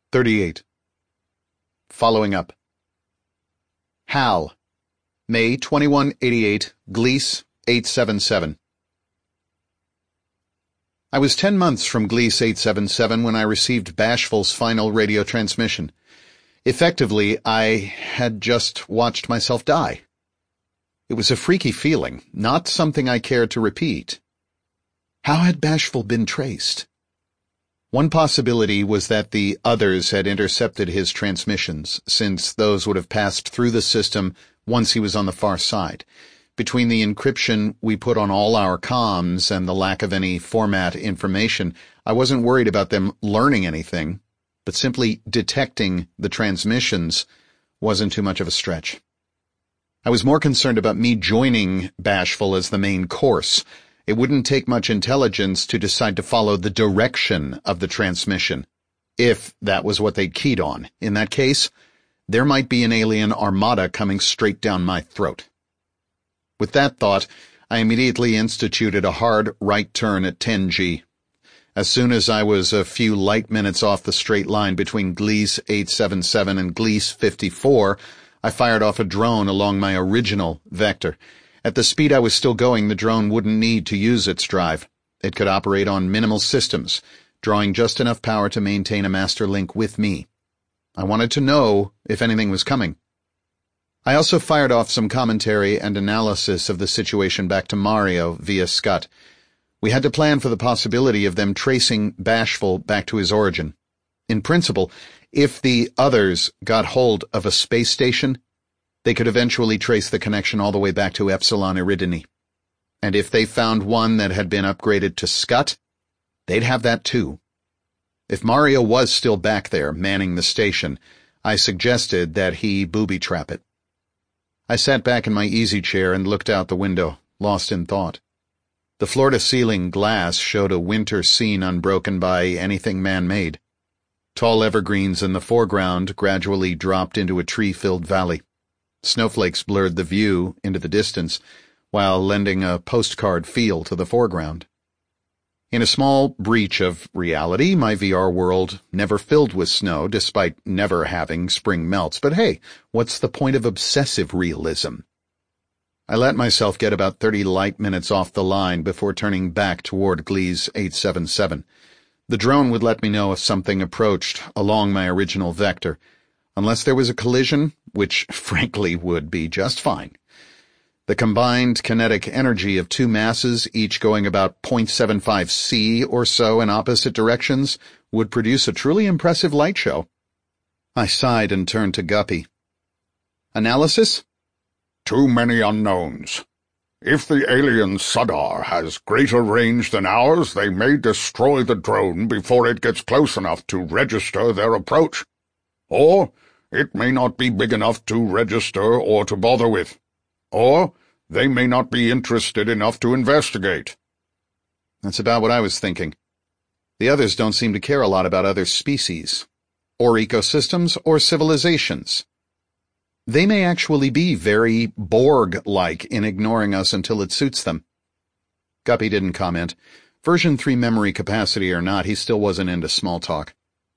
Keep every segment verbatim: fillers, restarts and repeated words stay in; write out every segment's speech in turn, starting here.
thirty-eight. Following up. Hal, May twenty-one eighty-eight, Gliese eight seven seven. I was ten months from Gliese eight seven seven when I received Bashful's final radio transmission. Effectively, I had just watched myself die. It was a freaky feeling, not something I cared to repeat. How had Bashful been traced? One possibility was that the others had intercepted his transmissions, since those would have passed through the system once he was on the far side. Between the encryption we put on all our comms and the lack of any format information, I wasn't worried about them learning anything, but simply detecting the transmissions wasn't too much of a stretch. I was more concerned about me joining Bashful as the main course. It wouldn't take much intelligence to decide to follow the direction of the transmission, if that was what they'd keyed on. In that case, there might be an alien armada coming straight down my throat. With that thought, I immediately instituted a hard right turn at ten G. As soon as I was a few light minutes off the straight line between Gliese eight seven seven and Gliese fifty-four, I fired off a drone along my original vector. At the speed I was still going, the drone wouldn't need to use its drive. It could operate on minimal systems, drawing just enough power to maintain a master link with me. I wanted to know if anything was coming. I also fired off some commentary and analysis of the situation back to Mario via Scud. We had to plan for the possibility of them tracing Bashful back to his origin. In principle, if the others got hold of a space station, they could eventually trace the connection all the way back to Epsilon Eridani. And if they found one that had been upgraded to Scud, they'd have that too. If Mario was still back there, manning the station, I suggested that he booby-trap it. I sat back in my easy chair and looked out the window, lost in thought. The floor-to-ceiling glass showed a winter scene unbroken by anything man-made. Tall evergreens in the foreground gradually dropped into a tree-filled valley. Snowflakes blurred the view into the distance, while lending a postcard feel to the foreground. In a small breach of reality, my V R world never filled with snow, despite never having spring melts. But hey, what's the point of obsessive realism? I let myself get about thirty light minutes off the line before turning back toward Gliese eight seven seven. The drone would let me know if something approached along my original vector, unless there was a collision, which frankly would be just fine. The combined kinetic energy of two masses, each going about zero point seven five C or so in opposite directions, would produce a truly impressive light show. I sighed and turned to Guppy. Analysis? Too many unknowns. If the alien Sudar has greater range than ours, they may destroy the drone before it gets close enough to register their approach. Or it may not be big enough to register or to bother with. Or they may not be interested enough to investigate. That's about what I was thinking. The others don't seem to care a lot about other species, or ecosystems, or civilizations. They may actually be very Borg-like in ignoring us until it suits them. Guppy didn't comment. Version three memory capacity or not, he still wasn't into small talk.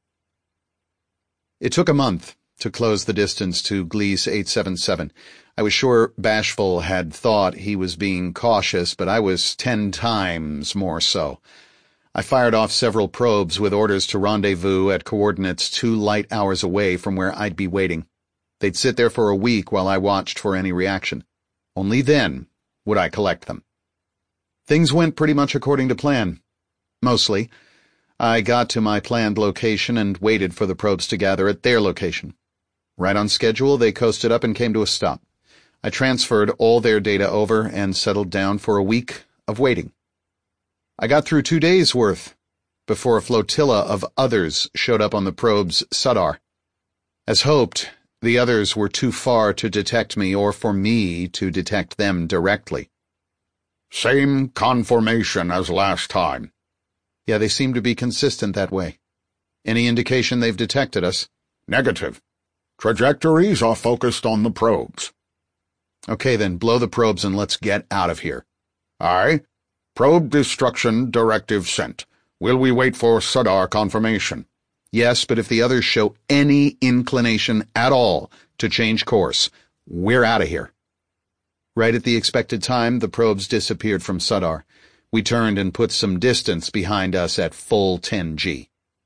It took a month to close the distance to Gliese eight seven seven. I was sure Bashful had thought he was being cautious, but I was ten times more so. I fired off several probes with orders to rendezvous at coordinates two light hours away from where I'd be waiting. They'd sit there for a week while I watched for any reaction. Only then would I collect them. Things went pretty much according to plan. Mostly. I got to my planned location and waited for the probes to gather at their location. Right on schedule, they coasted up and came to a stop. I transferred all their data over and settled down for a week of waiting. I got through two days' worth before a flotilla of others showed up on the probe's Sudar. As hoped, the others were too far to detect me or for me to detect them directly. Same conformation as last time. Yeah, they seem to be consistent that way. Any indication they've detected us? Negative. Trajectories are focused on the probes. Okay, then, blow the probes and let's get out of here. Aye. Probe destruction directive sent. Will we wait for Sudar confirmation? Yes, but if the others show any inclination at all to change course, we're out of here. Right at the expected time, the probes disappeared from Sudar. We turned and put some distance behind us at full ten G.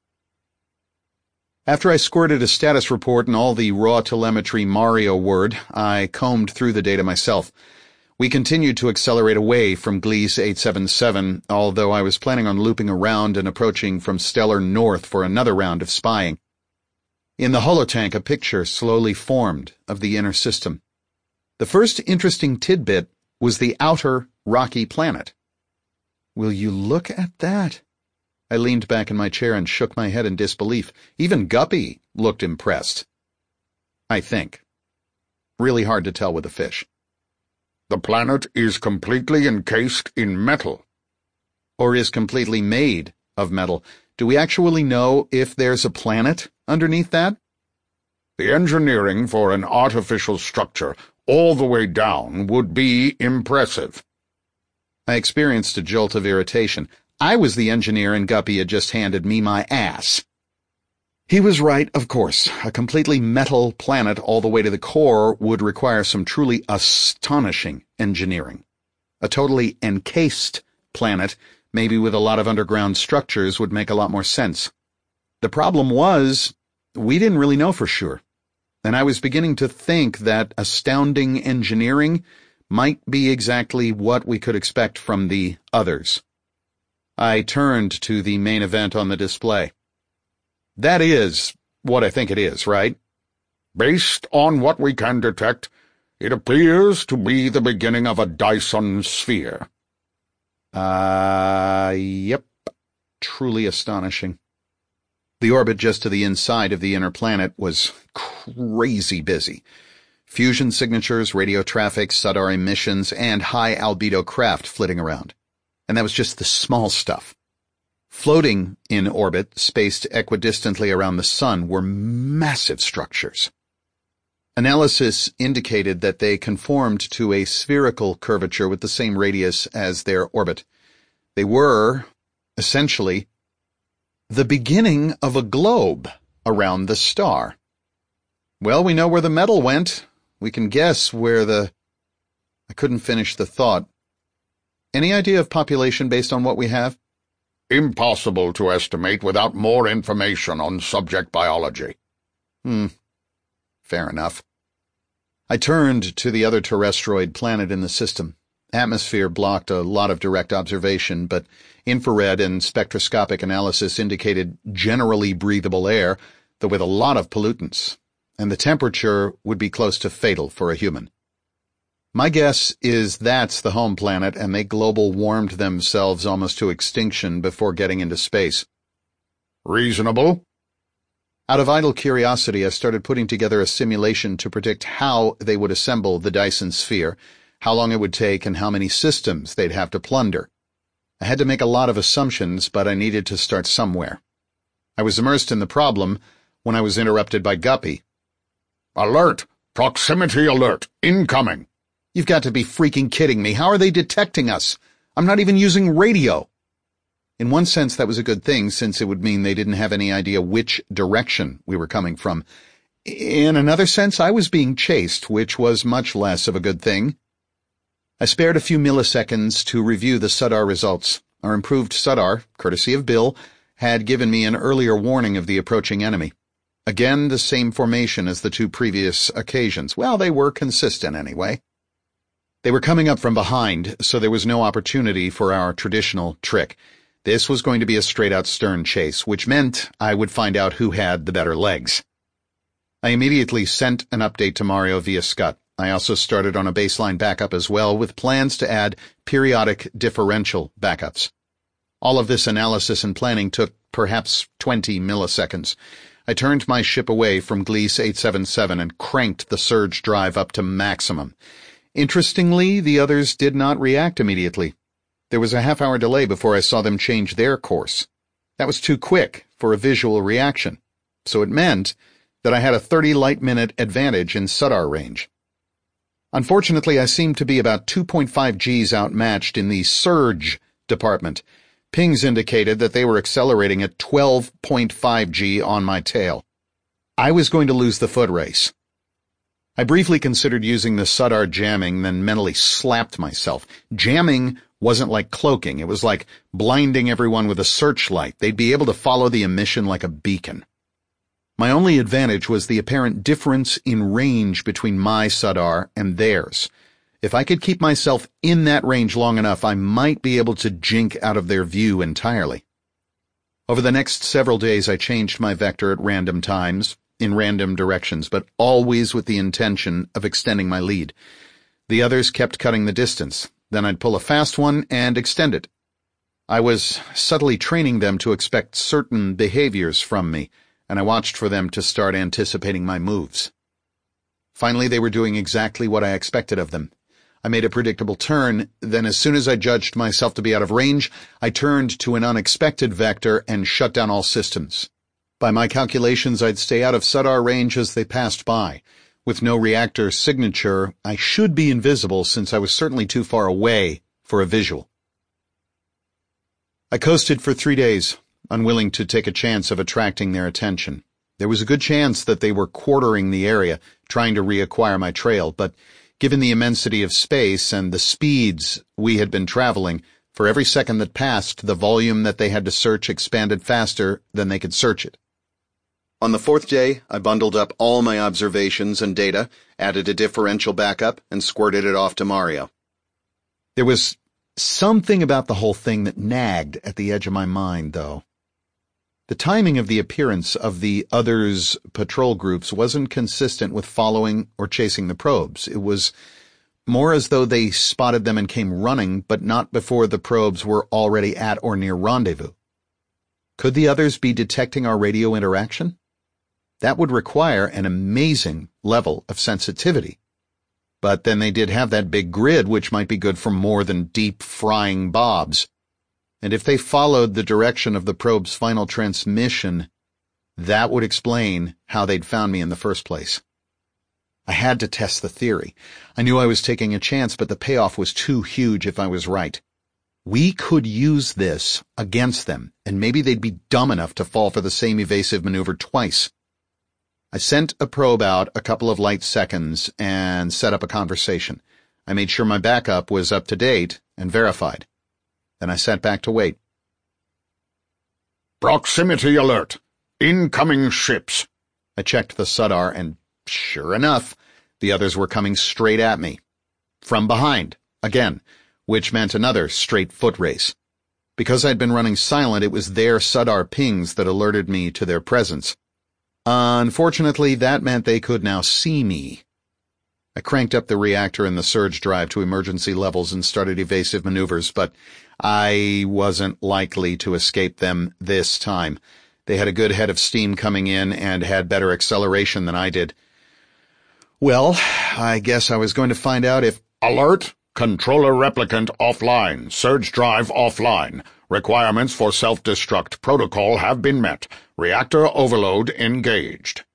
After I squirted a status report and all the raw telemetry Mario word, I combed through the data myself. We continued to accelerate away from Gliese eight seven seven, although I was planning on looping around and approaching from stellar north for another round of spying. In the holotank, a picture slowly formed of the inner system. The first interesting tidbit was the outer rocky planet. Will you look at that? I leaned back in my chair and shook my head in disbelief. Even Guppy looked impressed. I think. Really hard to tell with a fish. The planet is completely encased in metal. Or is completely made of metal. Do we actually know if there's a planet underneath that? The engineering for an artificial structure all the way down would be impressive. I experienced a jolt of irritation. I was the engineer and Guppy had just handed me my ass. He was right, of course. A completely metal planet all the way to the core would require some truly astonishing engineering. A totally encased planet, maybe with a lot of underground structures, would make a lot more sense. The problem was, we didn't really know for sure, and I was beginning to think that astounding engineering might be exactly what we could expect from the others. I turned to the main event on the display. That is what I think it is, right? Based on what we can detect, it appears to be the beginning of a Dyson sphere. Uh, yep. Truly astonishing. The orbit just to the inside of the inner planet was crazy busy. Fusion signatures, radio traffic, Sudar emissions, and high-albedo craft flitting around. And that was just the small stuff. Floating in orbit, spaced equidistantly around the sun, were massive structures. Analysis indicated that they conformed to a spherical curvature with the same radius as their orbit. They were, essentially, the beginning of a globe around the star. Well, we know where the metal went. We can guess where the... I couldn't finish the thought. Any idea of population based on what we have? Impossible to estimate without more information on subject biology. Hmm. Fair enough. I turned to the other terrestroid planet in the system. Atmosphere blocked a lot of direct observation, but infrared and spectroscopic analysis indicated generally breathable air, though with a lot of pollutants, and the temperature would be close to fatal for a human. My guess is that's the home planet, and they global warmed themselves almost to extinction before getting into space. Reasonable. Out of idle curiosity, I started putting together a simulation to predict how they would assemble the Dyson sphere, how long it would take, and how many systems they'd have to plunder. I had to make a lot of assumptions, but I needed to start somewhere. I was immersed in the problem when I was interrupted by Guppy. Alert! Proximity alert! Incoming! You've got to be freaking kidding me. How are they detecting us? I'm not even using radio. In one sense, that was a good thing, since it would mean they didn't have any idea which direction we were coming from. In another sense, I was being chased, which was much less of a good thing. I spared a few milliseconds to review the Sudar results. Our improved Sudar, courtesy of Bill, had given me an earlier warning of the approaching enemy. Again, the same formation as the two previous occasions. Well, they were consistent anyway. They were coming up from behind, so there was no opportunity for our traditional trick. This was going to be a straight-out stern chase, which meant I would find out who had the better legs. I immediately sent an update to Mario via Scud. I also started on a baseline backup as well, with plans to add periodic differential backups. All of this analysis and planning took perhaps twenty milliseconds. I turned my ship away from Gliese eight seven seven and cranked the surge drive up to maximum. Interestingly, the others did not react immediately. There was a half-hour delay before I saw them change their course. That was too quick for a visual reaction, so it meant that I had a thirty light-minute advantage in Sudar range. Unfortunately, I seemed to be about two point five Gs outmatched in the surge department. Pings indicated that they were accelerating at twelve point five G on my tail. I was going to lose the foot race. I briefly considered using the Sudar jamming, then mentally slapped myself. Jamming wasn't like cloaking. It was like blinding everyone with a searchlight. They'd be able to follow the emission like a beacon. My only advantage was the apparent difference in range between my Sudar and theirs. If I could keep myself in that range long enough, I might be able to jink out of their view entirely. Over the next several days, I changed my vector at random times, in random directions, but always with the intention of extending my lead. The others kept cutting the distance. Then I'd pull a fast one and extend it. I was subtly training them to expect certain behaviors from me, and I watched for them to start anticipating my moves. Finally, they were doing exactly what I expected of them. I made a predictable turn, then as soon as I judged myself to be out of range, I turned to an unexpected vector and shut down all systems. By my calculations, I'd stay out of Sudar range as they passed by. With no reactor signature, I should be invisible since I was certainly too far away for a visual. I coasted for three days, unwilling to take a chance of attracting their attention. There was a good chance that they were quartering the area, trying to reacquire my trail, but given the immensity of space and the speeds we had been traveling, for every second that passed, the volume that they had to search expanded faster than they could search it. On the fourth day, I bundled up all my observations and data, added a differential backup, and squirted it off to Mario. There was something about the whole thing that nagged at the edge of my mind, though. The timing of the appearance of the others' patrol groups wasn't consistent with following or chasing the probes. It was more as though they spotted them and came running, but not before the probes were already at or near rendezvous. Could the others be detecting our radio interaction? That would require an amazing level of sensitivity. But then they did have that big grid, which might be good for more than deep-frying bobs. And if they followed the direction of the probe's final transmission, that would explain how they'd found me in the first place. I had to test the theory. I knew I was taking a chance, but the payoff was too huge if I was right. We could use this against them, and maybe they'd be dumb enough to fall for the same evasive maneuver twice. I sent a probe out a couple of light seconds and set up a conversation. I made sure my backup was up to date and verified. Then I sat back to wait. Proximity alert. Incoming ships. I checked the Sudar, and sure enough, the others were coming straight at me. From behind, again, which meant another straight foot race. Because I'd been running silent, it was their Sudar pings that alerted me to their presence. Unfortunately, that meant they could now see me. I cranked up the reactor and the surge drive to emergency levels and started evasive maneuvers, but I wasn't likely to escape them this time. They had a good head of steam coming in and had better acceleration than I did. Well, I guess I was going to find out if— Alert! Controller replicant offline. Surge drive offline. Requirements for self-destruct protocol have been met. Reactor overload engaged.